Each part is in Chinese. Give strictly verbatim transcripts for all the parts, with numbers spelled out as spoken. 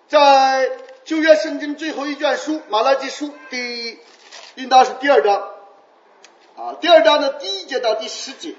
在旧约圣经最后一卷书马拉基书第应当是第二章啊，第二章的第一节到第十节，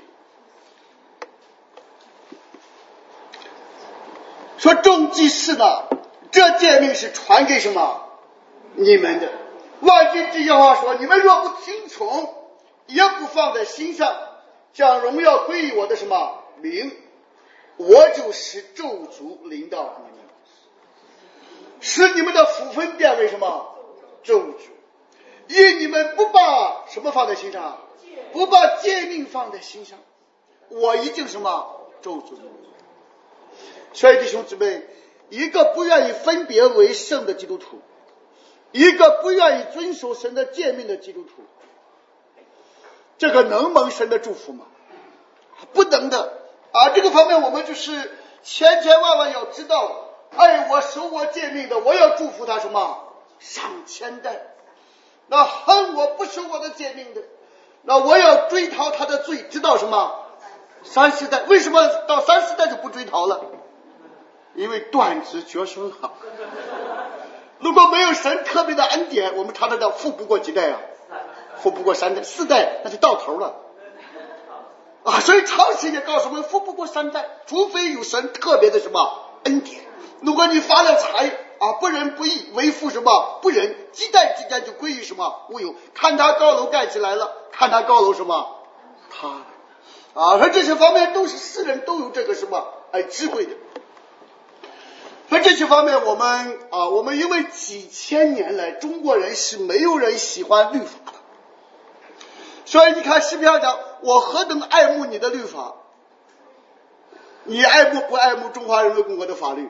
说众祭司呢，这诫命是传给什么你们的。万军之耶和华说，你们若不听从，也不放在心上，将荣耀归于我的什么名，我就使咒诅临到你们，使你们的福分变为什么咒诅，因你们不把什么放在心上，不把诫命放在心上，我已经什么咒诅你们。所以弟兄姊妹，一个不愿意分别为圣的基督徒，一个不愿意遵守神的诫命的基督徒，这个能蒙神的祝福吗？不能的啊！这个方面我们就是千千万万要知道，爱我守我诫命的，我要祝福他什么上千代；那恨我不守我的诫命的，那我要追讨他的罪，直到什么三十代。为什么到三十代就不追讨了？因为断子绝孙啊！如果没有神特别的恩典，我们常常叫富不过几代啊，富不过三代，四代那就到头了啊！所以常识也告诉我们，富不过三代，除非有神特别的什么恩典。如果你发了财啊，不仁不义，为富什么不仁，几代之间就归于什么无有。看他高楼盖起来了，看他高楼什么塌了啊！说这些方面都是世人都有这个什么哎智慧的。在这些方面，我们啊，我们因为几千年来中国人是没有人喜欢律法的，所以你看诗篇上讲，我何等爱慕你的律法，你爱慕不爱慕中华人民共和国的法律？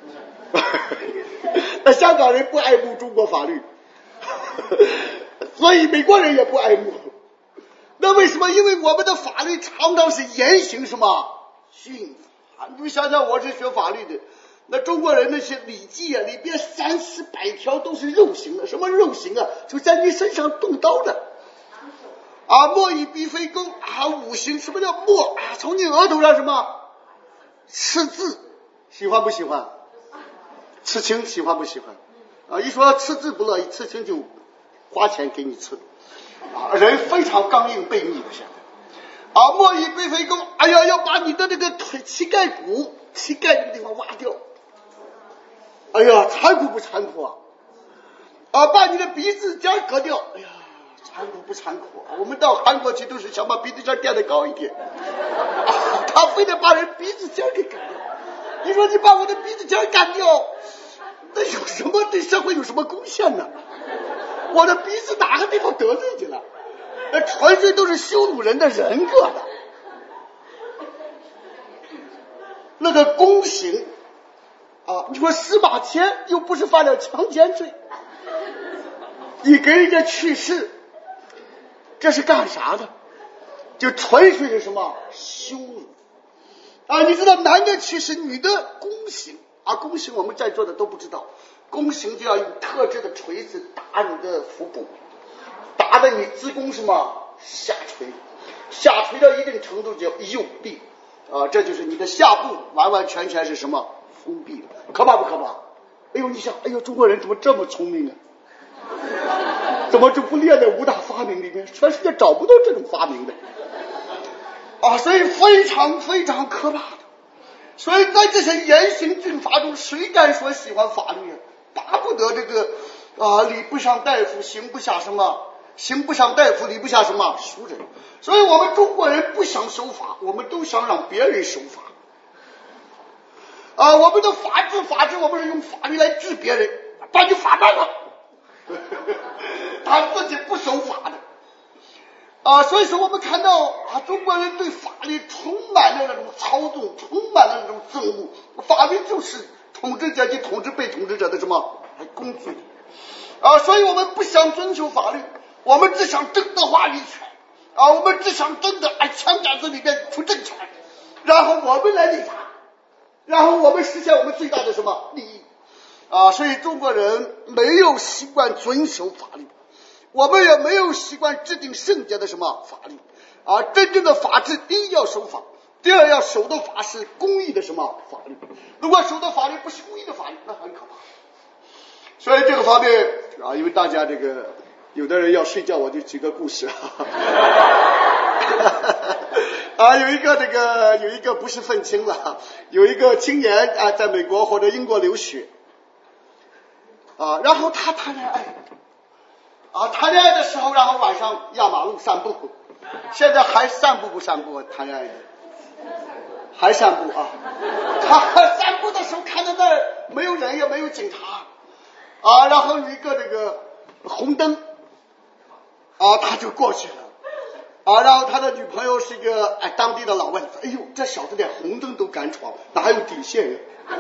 那香港人不爱慕中国法律，所以美国人也不爱慕。那为什么？因为我们的法律常常是严刑什么峻法。你们想想，我是学法律的，那中国人那些礼记啊，里边三四百条都是肉刑的。什么肉刑啊？就在你身上动刀的啊，莫以匕首钩啊，五刑。什么叫莫啊？从你额头上什么刺字，喜欢不喜欢？刺青喜欢不喜欢？啊，一说刺字不乐意，刺青就花钱给你刺啊，人非常刚硬悖逆的现在啊，莫以匕首钩，哎呀，要把你的这个腿膝盖骨、膝盖这个地方挖掉。哎呀，残酷不残酷啊？啊，把你的鼻子尖割掉，哎呀，残酷不残酷啊？我们到韩国去都是想把鼻子尖垫得高一点，啊，他非得把人鼻子尖给干掉。你说你把我的鼻子尖干掉，那有什么对社会有什么贡献呢？我的鼻子哪个地方得罪去了？那纯粹都是羞辱人的人格的。那个宫刑啊，你说司马迁又不是犯了强奸罪，你给人家去世，这是干啥的？就纯粹是什么羞辱啊！你知道男的去世，女的宫刑啊，宫刑我们在座的都不知道，宫刑就要用特制的锤子打你的腹部，打的你子宫什么下垂，下垂到一定程度叫右闭啊，这就是你的下部完完全全是什么封闭了，可怕不可怕？哎呦，你想，哎呦，中国人怎么这么聪明啊？怎么就不列在五大发明里面？全世界找不到这种发明的啊，所以非常非常可怕的。所以在这些严刑峻法中，谁敢说喜欢法律啊？巴不得这个啊，礼不上大夫，刑不下什么，刑不上大夫，礼不下什么俗人。所以我们中国人不想守法，我们都想让别人守法啊。我们的法治，法治，我们是用法律来治别人，把你法办了，他自己不守法的啊。所以说我们看到啊，中国人对法律充满了那种操纵，充满了那种憎恶。法律就是统治阶级统治被统治者的什么工具啊。所以我们不想遵守法律，我们只想争得话语权啊，我们只想争得哎枪杆子里面出政权，然后我们来立法，然后我们实现我们最大的什么利益啊。所以中国人没有习惯遵守法律，我们也没有习惯制定圣洁的什么法律啊。真正的法治，第一要守法，第二要守的法是公义的什么法律。如果守的法律不是公义的法律，那很可怕方面啊，因为大家这个有的人要睡觉，我就举个故事啊。啊，有一个这个有一个不是愤青了，有一个青年啊，在美国或者英国留学啊，然后他谈恋爱啊，谈恋爱的时候，然后晚上压马路散步，现在还散步不散步？谈恋爱的还散步啊？他散步的时候看到那儿没有人，也没有警察啊，然后有一个这个红灯啊，他就过去了。啊，然后他的女朋友是一个哎当地的老外，哎呦，这小子连红灯都敢闯，哪有底线呀？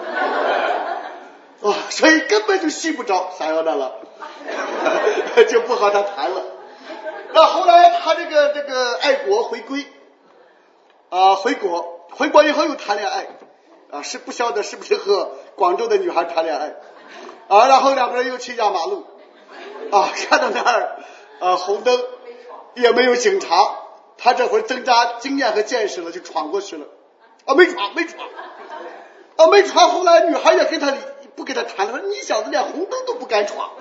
啊，所以根本就睡不着，啥样的了，就不和他谈了。那后来他这个这个爱国回归，啊，回国，回国以后又谈恋爱，啊，是不晓得是不是和广州的女孩谈恋爱，啊，然后两个人又去压马路，啊，看到那儿，啊，红灯。也没有警察，他这会增加经验和见识了，就闯过去了。啊，没闯，没闯，啊，没闯。后来女孩也跟他不跟他谈了，说你小子连红灯都不敢闯，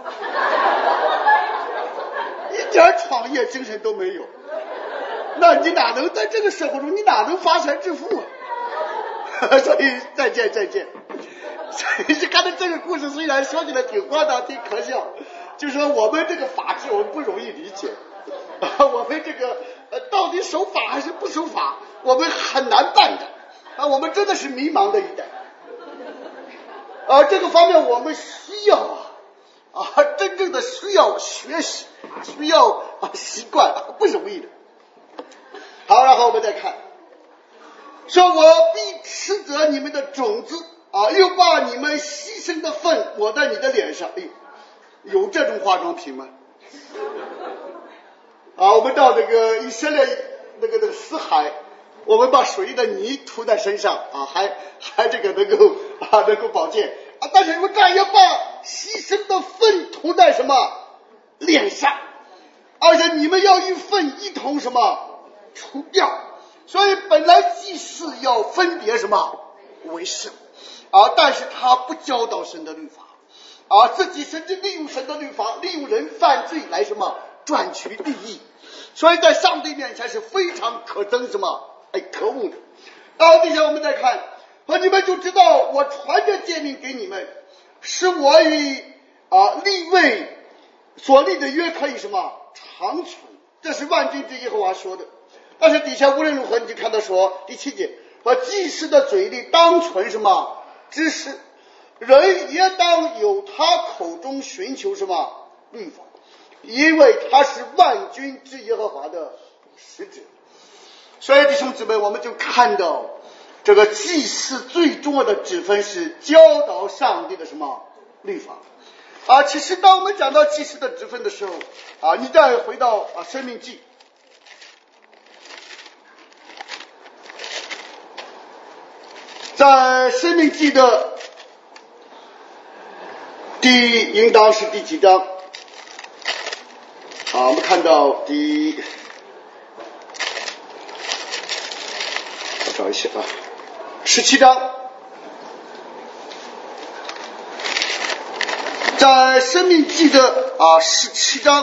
一点创业精神都没有。那你哪能在这个社会中，你哪能发财致富啊？所以再见再见。所以看到这个故事，虽然说起来挺荒唐、挺可笑，就说我们这个法治我们不容易理解。我们这个呃，到底守法还是不守法，我们很难办的啊！我们真的是迷茫的一代啊！这个方面我们需要啊啊，真正的需要学习，需要啊习惯，啊，不容易的。好，然后我们再看，说我必斥责你们的种子啊，又把你们牺牲的粪抹在你的脸上。哎呦，有这种化妆品吗？啊，我们到这个以色列那个那个死海，我们把水的泥涂在身上啊，还还这个能够啊能够保健啊，但是我这样也把牺牲的粪涂在什么脸上，而且你们要与粪一同什么除掉，所以本来祭祀要分别什么为圣啊，但是他不教导神的律法啊，自己甚至利用神的律法，利用人犯罪来什么赚取利益。所以在上帝面前是非常可憎什么哎可恶的。然后底下我们再看，和你们就知道我传着诫命给你们，是我与啊利未所立的约可以什么长存，这是万军之耶和华说的。但是底下无论如何你就看到说第七节，和祭司的嘴里当存什么知识，人也当有他口中寻求什么律法，因为他是万军之耶和华的使者。所以弟兄姊妹，我们就看到这个祭司最重要的职分是教导上帝的什么律法啊。其实当我们讲到祭司的职分的时候啊，你再回到啊申命记，在申命记的第应当是第几章啊？我们看到第，我找一下啊，十七章，在申命记的啊十七章，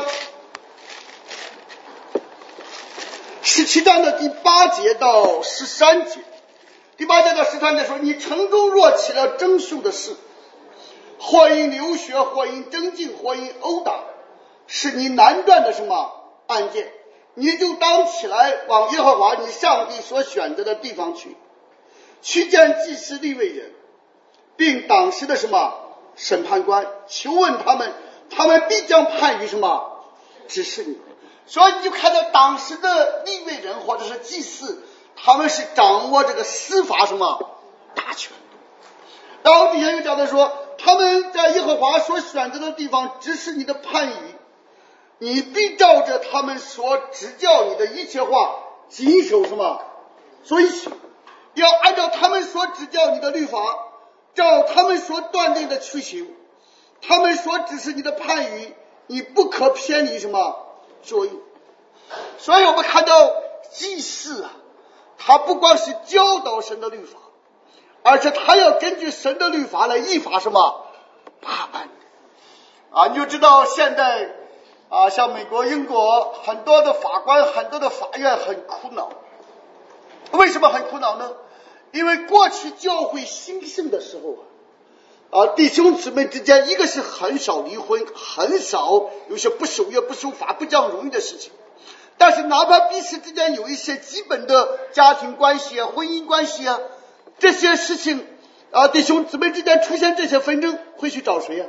十七章的第八节到十三节，第八节到十三节说：你城中若起了争讼的事，或因流血，或因争竞，或因殴打，是你难断的什么案件，你就当起来往耶和华你上帝所选择的地方去，去见祭司利未人，并当时的什么审判官，求问他们，他们必将判于什么指示你。所以你就看到当时的利未人或者是祭司，他们是掌握这个司法什么大权。然后底下又讲的说，他们在耶和华所选择的地方指示你的判语，你必照着他们所指教你的一切话谨守什么遵行，要按照他们所指教你的律法，照他们所断定的去行，他们所指示你的判语，你不可偏离什么左右。所以我们看到祭司啊，他不光是教导神的律法，而且他要根据神的律法来依法什么把办。 啊，你就知道现在啊，像美国、英国很多的法官、很多的法院很苦恼。为什么很苦恼呢？因为过去教会兴盛的时候啊，弟兄姊妹之间，一个是很少离婚，很少有些不守约、不守法、不讲荣誉的事情。但是哪怕彼此之间有一些基本的家庭关系啊、婚姻关系啊，这些事情啊，弟兄姊妹之间出现这些纷争，会去找谁啊？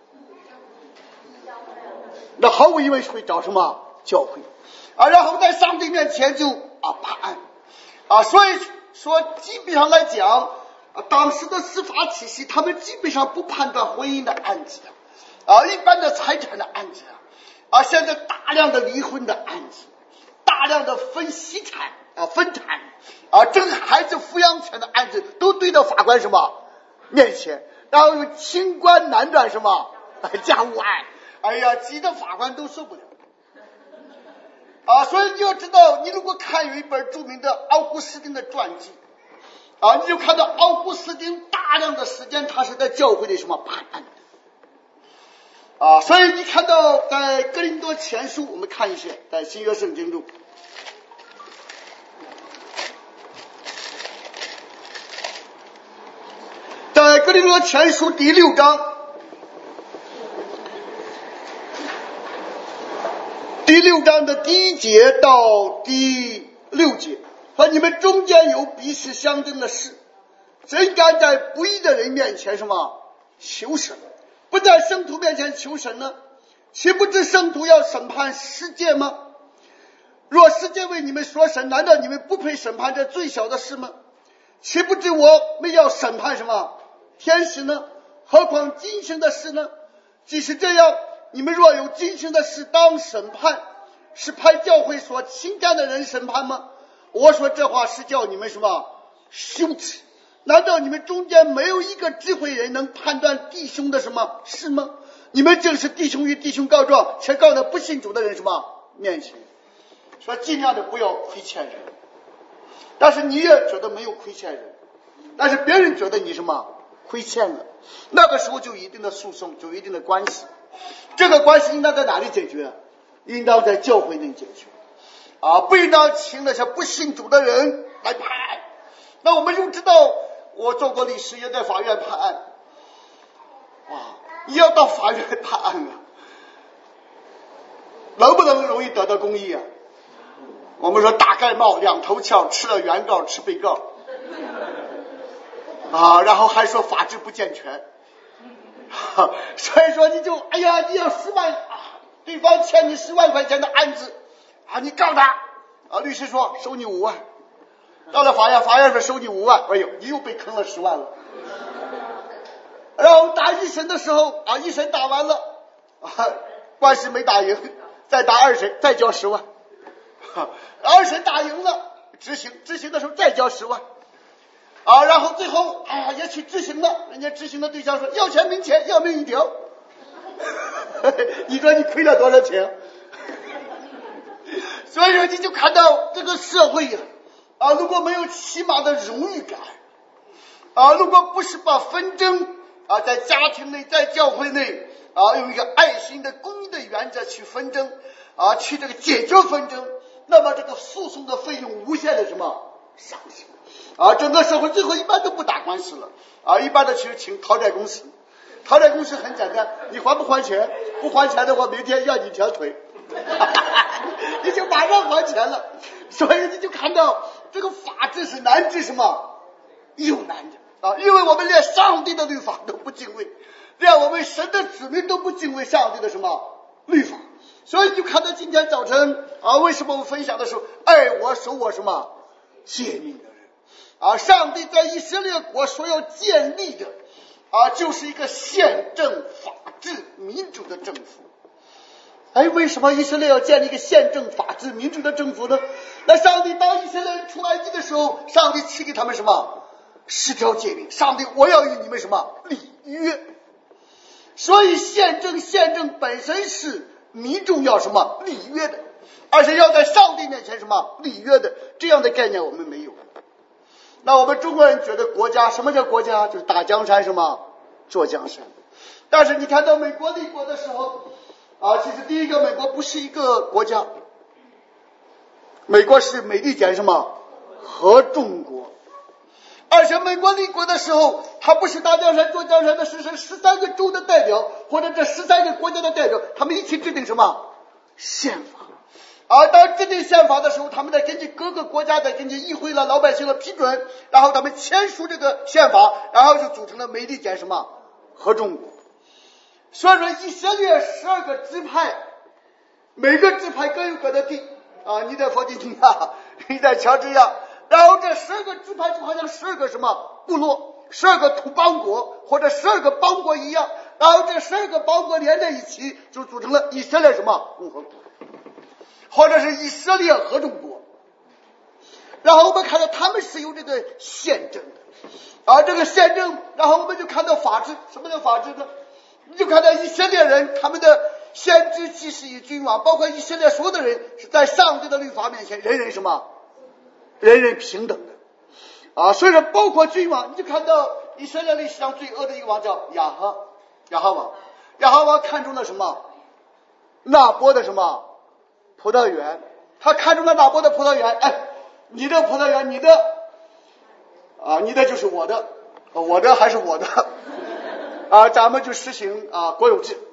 那毫无疑问是会找什么？教会啊，然后在上帝面前就啊判案啊，所以说基本上来讲啊，当时的司法体系他们基本上不判断婚姻的案子啊，一般的财产的案子啊，现在大量的离婚的案子，大量的分析产啊、分产啊、争孩子抚养权的案子都堆到法官什么面前，然后有清官难断什么家务案，哎呀，急得法官都受不了啊！所以你要知道，你如果看有一本著名的奥古斯丁的传记啊，你就看到奥古斯丁大量的时间他是在教会里什么判案的啊，所以你看到在哥林多前书，我们看一些在新约圣经中。在哥林多前书第六章，第六章的第一节到第六节，说你们中间有彼此相争的事，怎敢在不义的人面前什么求神？不在圣徒面前求神呢？岂不知圣徒要审判世界吗？若世界为你们所审，难道你们不配审判这最小的事吗？岂不知我们要审判什么天使呢？何况今生的事呢？即使这样，你们若有今生的事当审判，是派教会所轻贱的人审判吗？我说这话是叫你们什么羞耻？难道你们中间没有一个智慧人能判断弟兄的什么事吗？你们正是弟兄与弟兄告状，却告到不信主的人什么面前，说尽量的不要亏欠人，但是你也觉得没有亏欠人，但是别人觉得你什么亏欠了，那个时候就有一定的诉讼，就有一定的关系。这个关系应当在哪里解决？应当在教会内解决啊，不应当请那些不信主的人来判案。那我们就知道，我做过律师，也在法院判案啊。你要到法院判案啊，能不能容易得到公义啊？我们说大盖帽两头翘，吃了原告吃被告啊，然后还说法制不健全，所以说你就哎呀，你要十万，对方欠你十万块钱的案子啊，你告他啊，律师说收你五万，到了法院，法院说收你五万，哎呦，你又被坑了十万了。然后打一审的时候啊，一审打完了啊，官司没打赢，再打二审，再交十万，二审打赢了，执行执行的时候再交十万。啊，然后最后啊也去执行了，人家执行的对象说要钱没钱，要命一条。你说你亏了多少钱？所以说你就看到这个社会呀，啊，如果没有起码的荣誉感，啊，如果不是把纷争啊在家庭内、在教会内啊用一个爱心的、公益的原则去纷争啊，去这个解决纷争，那么这个诉讼的费用无限的什么上升。啊，整个社会最后一般都不打官司了啊，一般的去请讨债公司，讨债公司很简单，你还不还钱？不还钱的话，明天要你一条腿，你就马上还钱了。所以你就看到这个法治是难治什么又难的啊，因为我们连上帝的律法都不敬畏，连我们神的子民都不敬畏上帝的什么律法，所以你就看到今天早晨啊，为什么我们分享的时候，爱我守我什么诫命的人啊，上帝在以色列国所要建立的啊，就是一个宪政法治民主的政府。哎，为什么以色列要建立一个宪政法治民主的政府呢？那上帝当以色列人出埃及的时候，上帝赐给他们什么十条诫命，上帝我要与你们什么立约。所以宪政宪政本身是民众要什么立约的，而且要在上帝面前什么立约的，这样的概念我们没有。那我们中国人觉得国家，什么叫国家？就是打江山什么坐江山但是你看到美国立国的时候啊，其实第一个美国不是一个国家，美国是美利坚什么合众国，而且美国立国的时候，它不是大江山做江山的，是是十三个州的代表或者这十三个国家的代表，他们一起制定什么宪法。而当制定宪法的时候，他们再根据各个国家再根据议会了老百姓的批准，然后他们签署这个宪法，然后就组成了美利坚什么合众国。所以说以色列十二个支派，每个支派各有各的地啊，你在弗吉尼亚，你在乔治亚，然后这十二个支派就好像十二个什么部落，十二个土邦国或者十二个邦国一样，然后这十二个邦国连在一起，就组成了以色列什么共和国，或者是以色列合众国。然后我们看到他们是有这个宪政的，啊，这个宪政，然后我们就看到法治。什么叫法治呢？你就看到以色列人他们的先知祭司与君王，包括以色列所有的人是在上帝的律法面前人人什么人人平等的啊，所以说包括君王，你就看到以色列历史上最恶的一个王叫亚哈亚哈王，亚哈王看中了什么拿波的什么葡萄园，他看中了拿波的葡萄园，哎，你的葡萄园你的啊，你的就是我的，我的还是我的啊，咱们就实行啊国有制。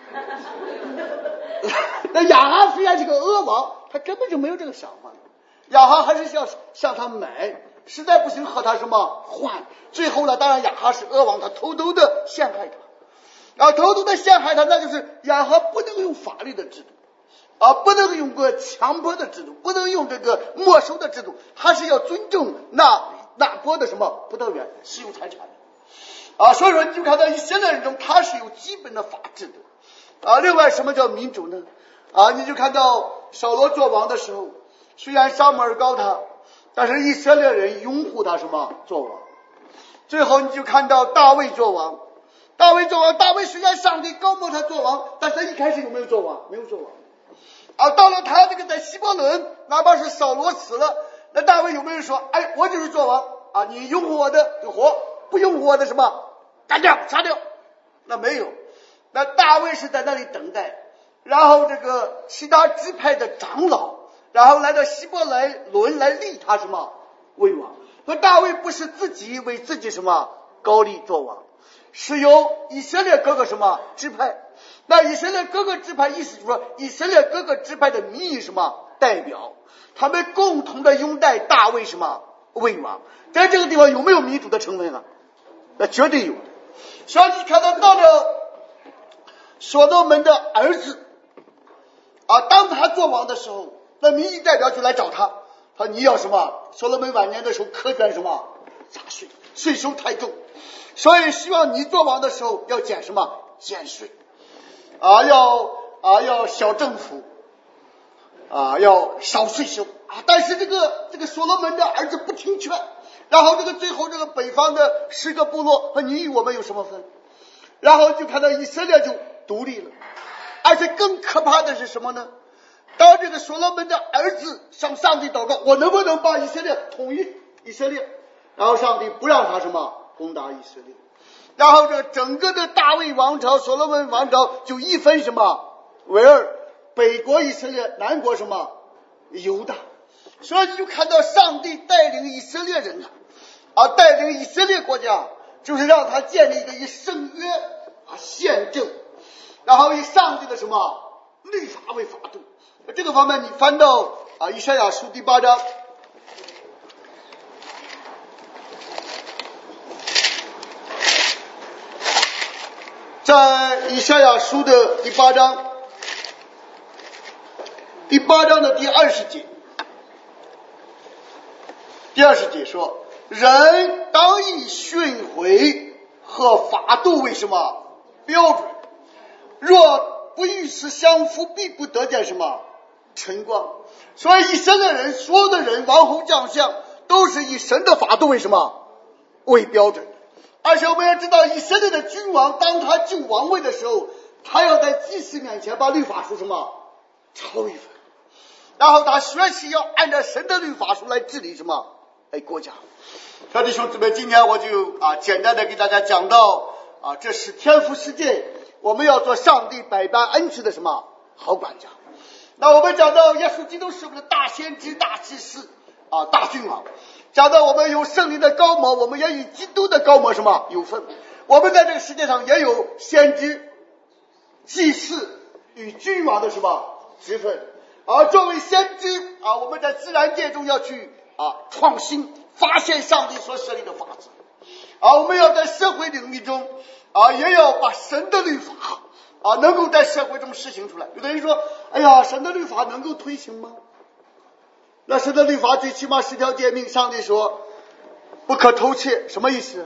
那亚哈虽然是个恶王，他根本就没有这个想法，亚哈还是要向他买，实在不行和他什么换。最后呢，当然亚哈是恶王，他偷偷的陷害他，然后偷偷的陷害他，那就是亚哈不能用法律的制度啊，不能用个强迫的制度，不能用这个没收的制度，他是要尊重那那波的什么葡萄园私有财产啊。所以说你就看到以色列人中他是有基本的法治的啊。另外什么叫民主呢？啊，你就看到扫罗做王的时候，虽然撒母耳膏他，但是以色列人拥护他什么做王。最后你就看到大卫做王，大卫做王，大卫虽然上帝高摩他做王，但是他一开始有没有做王？没有做王啊。到了他这个在希伯伦，哪怕是扫罗死了，那大卫有没有说，哎，我就是做王啊，你拥护我的就活，不拥护我的什么干掉杀掉？那没有，那大卫是在那里等待，然后这个其他支派的长老，然后来到希伯来伦来立他什么为王。说大卫不是自己为自己什么高立做王，是由以色列各个什么支派，那以色列各个支派意思就是说以色列各个支派的民意什么代表，他们共同的拥戴大卫什么为王。在这个地方有没有民主的成分啊？那绝对有的。所以你看到到了所罗门的儿子啊，当他做王的时候，那民意代表就来找他，他说你要什么？所罗门晚年的时候苛捐什么杂税，税收太重，所以希望你做王的时候要减什么减税啊，要啊要小政府啊，要少税收啊。但是这个这个所罗门的儿子不听劝，然后这个最后这个北方的十个部落和你与我们有什么分？然后就看到以色列就独立了。而且更可怕的是什么呢？当这个所罗门的儿子向上帝祷告，我能不能把以色列统一以色列？然后上帝不让他什么攻打以色列，然后这整个的大卫王朝所罗门王朝就一分什么为二，北国以色列，南国什么犹大。所以你就看到上帝带领以色列人啊，带领以色列国家，就是让他建立一个以圣约啊宪政，然后以上帝的什么律法为法度。这个方面你翻到啊以赛亚书第八章，在以赛亚书的第八章第八章的第二十节，第二十节说，人当以训诲和法度为什么标准，若不与此相符，必不得见什么晨光。所以以色列人所有的人王侯将相都是以神的法度为什么为标准。而且我们要知道，以色列的君王当他就王位的时候，他要在祭司面前把律法书什么抄一份，然后他学习要按照神的律法书来治理什么哎国家。小弟兄姊妹，今天我就啊简单的给大家讲到啊，这是天赋世界，我们要做上帝百般恩赐的什么好管家。那我们讲到耶稣基督是我们的大先知、大祭司啊、大君王，讲到我们有圣灵的高摩，我们也与基督的高摩什么有份。我们在这个世界上也有先知、祭司与君王的什么职分。而作为先知啊，我们在自然界中要去啊创新，发现上帝所设立的法则。啊，我们要在社会领域中啊，也要把神的律法啊，能够在社会中实行出来。有的人说，哎呀，神的律法能够推行吗？那神的律法最起码十条诫命，上帝说不可偷窃，什么意思？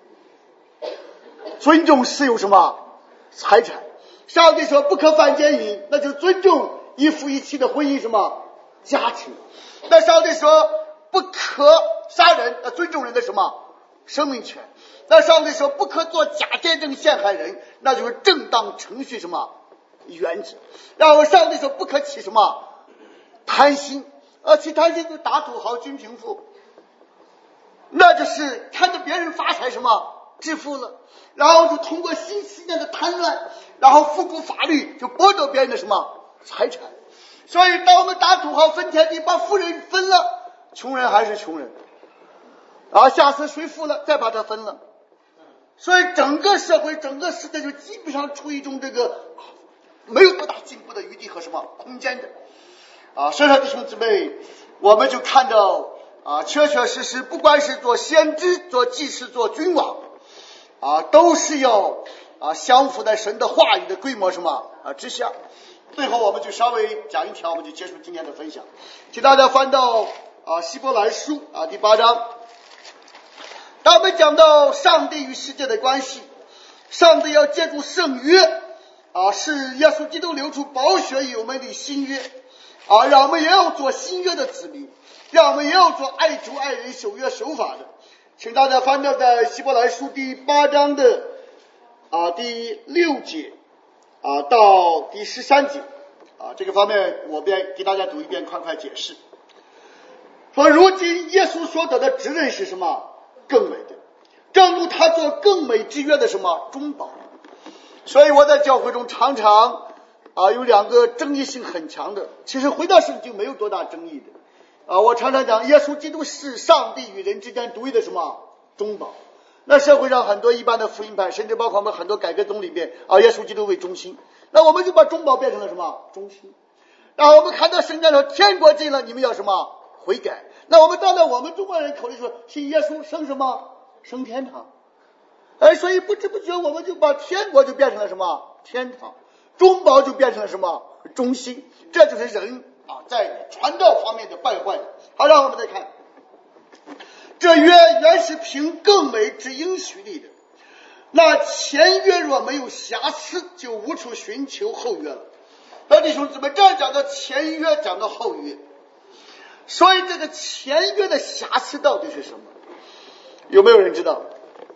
尊重私有什么财产。上帝说不可犯奸淫，那就尊重一夫一妻的婚姻什么家庭。那上帝说不可杀人，那尊重人的什么生命权。那上帝说不可做假见证陷害人，那就是正当程序什么原则。然后上帝说不可起什么贪心，呃，起贪心就打土豪均贫富，那就是看着别人发财什么致富了，然后就通过新时代的贪婪，然后复古法律就剥夺别人的什么财产。所以当我们打土豪分田地，把富人分了，穷人还是穷人啊，下次谁富了再把它分了。所以整个社会整个世界就基本上处于一种这个没有多大进步的余地和什么空间的啊。所以说弟兄姊妹，我们就看到啊，确确实实不管是做先知、做祭司、做君王啊，都是要啊降服在神的话语的规模什么啊之下。最后我们就稍微讲一条，我们就结束今天的分享。请大家翻到啊希伯来书啊第八章。当我们讲到上帝与世界的关系，上帝要借助圣约啊，是耶稣基督流出宝血与我们的新约啊，让我们也要做新约的子民，让我们也要做爱主爱人守约守法的。请大家翻到在希伯来书第八章的啊第六节啊到第十三节啊，这个方面我便给大家读一遍，快快解释。说如今耶稣所得的职任是什么？更美的，正如他做更美之约的什么中保。所以我在教会中常常啊有两个争议性很强的，其实回到圣经没有多大争议的啊。我常常讲耶稣基督是上帝与人之间独一的什么中保。那社会上很多一般的福音派，甚至包括我们很多改革宗里边啊，耶稣基督为中心，那我们就把中保变成了什么中心。然后我们看到圣经说天国近了，你们要什么悔改。那我们当然我们中国人口里说信耶稣升什么升天堂，哎，所以不知不觉我们就把天国就变成了什么天堂，中保就变成了什么中心。这就是人啊在传道方面的败坏。好，让我们再看，这约原是凭更美之应许立的，那前约若没有瑕疵，就无处寻求后约了。那弟兄姊妹，这样讲到前约，讲到后约，所以这个前约的瑕疵到底是什么？有没有人知道？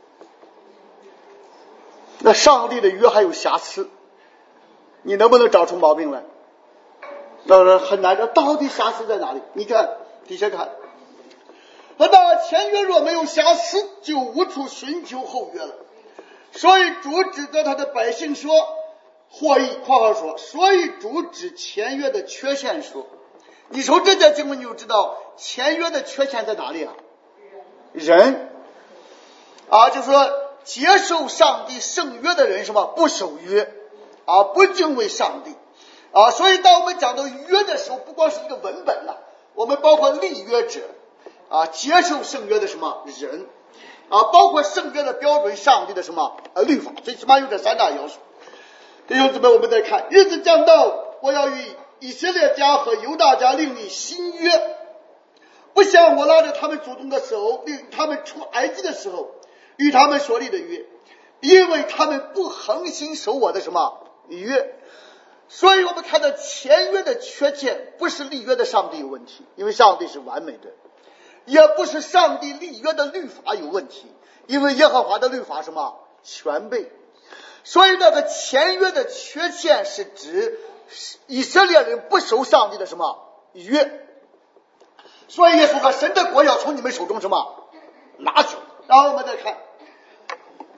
那上帝的约还有瑕疵，你能不能找出毛病来？那很难的，到底瑕疵在哪里？你看底下看，那前约若没有瑕疵，就无处寻求后约了。所以主指责他的百姓说，或以括号说，所以主指前约的缺陷说，你从这节经文你就知道前约的缺陷在哪里啊？人啊，就是说接受上帝圣约的人什么不守约啊，不敬畏上帝啊。所以当我们讲到约的时候，不光是一个文本了、啊，我们包括立约者啊，接受圣约的什么人啊，包括圣约的标准，上帝的什么呃律法，最起码有这三大要素。弟兄姊妹，我们再看，日子将到，我要与以色列家和犹大家另立新约，不像我拉着他们祖宗的手，令他们出埃及的时候与他们所立的约，因为他们不恒心守我的什么约。所以我们看到前约的缺陷，不是立约的上帝有问题，因为上帝是完美的，也不是上帝立约的律法有问题，因为耶和华的律法什么全备。所以那个前约的缺陷是指以色列人不守上帝的什么约。所以耶稣说神的国要从你们手中什么拿去。然后我们再看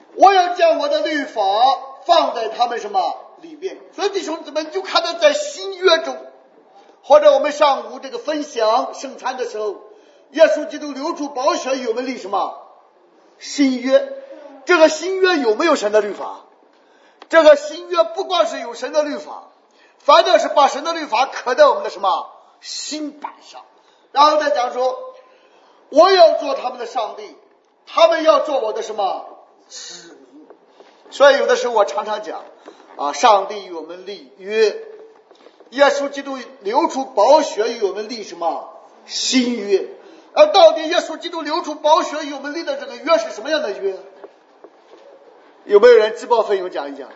我要将我的律法放在他们什么里边。所以弟兄姊妹，就看到在新约中，或者我们上午这个分享圣餐的时候，耶稣基督流出宝血与我们立什么新约。这个新约有没有神的律法？这个新约不光是有神的律法，反正是把神的律法刻在我们的什么心板上。然后再讲说，我要做他们的上帝，他们要做我的什么子民。所以有的时候我常常讲啊，上帝与我们立约，耶稣基督流出宝血与我们立什么新约。而到底耶稣基督流出宝血与我们立的这个约是什么样的约？有没有人自报奋勇讲一讲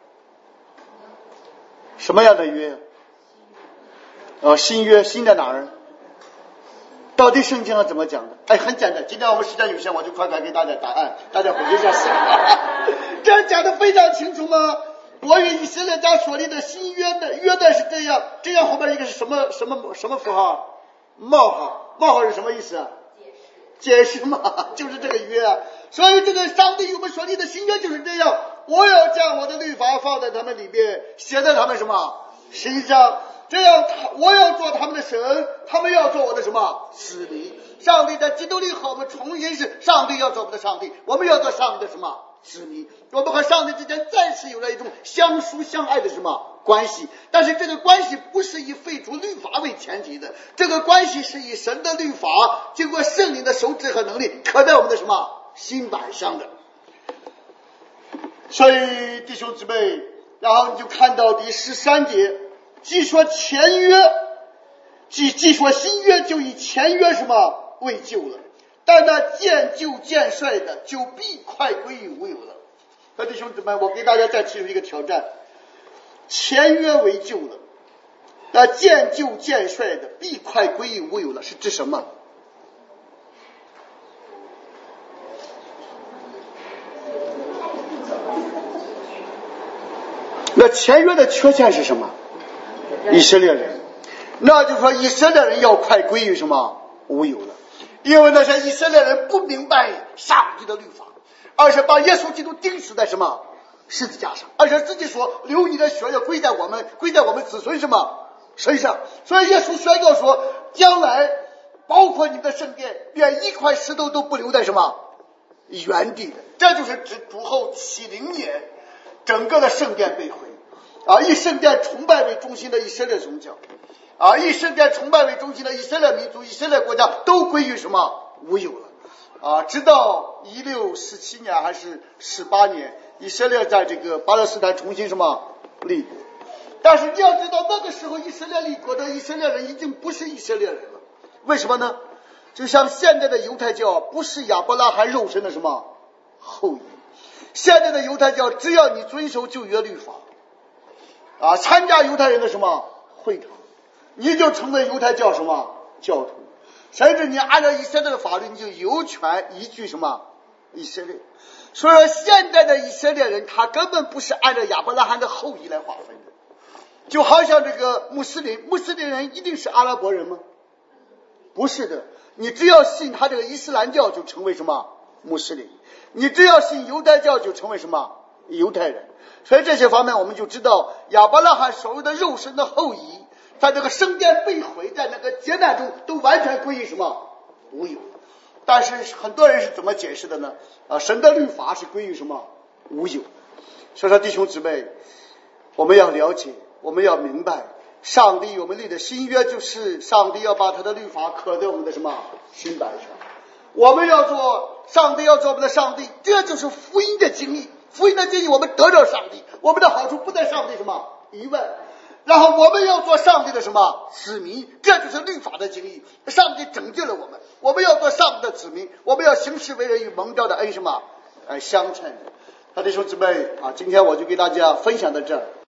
什么样的约？哦，新约，新在哪儿？到底圣经上怎么讲的？哎，很简单，今天我们时间有限，我就快快给大家答案，大家回去再想。这讲的非常清楚吗？我与以色列家所立的新约的约的是这样，这样后面一个是什么什么什么符号？冒号，冒号是什么意思啊？解释嘛，就是这个约啊。所以这个上帝与我们所立的新约就是这样，我要将我的律法放在他们里边，写在他们什么身上，这样他我要做他们的神，他们要做我的什么子民。上帝在基督里和我们重新是上帝要做我们的上帝，我们要做上帝的什么子民。我们和上帝之间再次有了一种相疏相爱的什么关系，但是这个关系不是以废除律法为前提的，这个关系是以神的律法经过圣灵的手指和能力刻在我们的什么心板上的。所以弟兄姊妹，然后你就看到第十三节，既说前约，既既说新约，就以前约什么为旧了，但那渐旧渐衰的，就必快归于无有了。那弟兄姊妹，我给大家再提出一个挑战，前约为旧了，那渐旧渐衰的，必快归于无有了，是指什么？那前约的缺陷是什么？以色列人，那就说以色列人要快归于什么无有了，因为那些以色列人不明白上帝的律法，而是把耶稣基督钉死在什么十字架上，而且自己说流你的血要归在我们归在我们子孙什么身上。所以耶稣宣告说，将来包括你的圣殿，连一块石头都不留在什么原地的。这就是指主后七零年整个的圣殿被毁啊，以圣殿崇拜为中心的以色列宗教啊，以圣殿崇拜为中心的以色列民族、以色列国家都归于什么无有了啊！直到一六四七年还是十八年，以色列在这个巴勒斯坦重新什么立国。但是你要知道，那个时候以色列立国的以色列人已经不是以色列人了。为什么呢？就像现在的犹太教不是亚伯拉罕肉身的什么后裔，现在的犹太教只要你遵守旧约律法啊，参加犹太人的什么会堂，你就成为犹太教什么教徒，甚至你按照以色列的法律，你就有权依据什么以色列。所以说现在的以色列人他根本不是按照亚伯拉罕的后裔来划分的，就好像这个穆斯林，穆斯林人一定是阿拉伯人吗？不是的，你只要信他这个伊斯兰教就成为什么穆斯林，你只要信犹太教就成为什么犹太人。所以这些方面我们就知道，亚伯拉罕所谓的肉身的后裔，在这个圣殿被毁，在那个劫难中都完全归于什么无有。但是很多人是怎么解释的呢？啊，神的律法是归于什么无有。所以说弟兄姊妹，我们要了解，我们要明白，上帝与我们立的新约就是上帝要把他的律法刻在我们的什么心板上，我们要做上帝要做我们的上帝，这就是福音的经历。福音的经历，我们得着上帝，我们的好处不在上帝什么以外，然后我们要做上帝的什么子民，这就是律法的经历。上帝拯救了我们，我们要做上帝的子民，我们要行事为人与蒙召的恩什么呃相称。好，弟兄姊妹啊，今天我就给大家分享到这儿。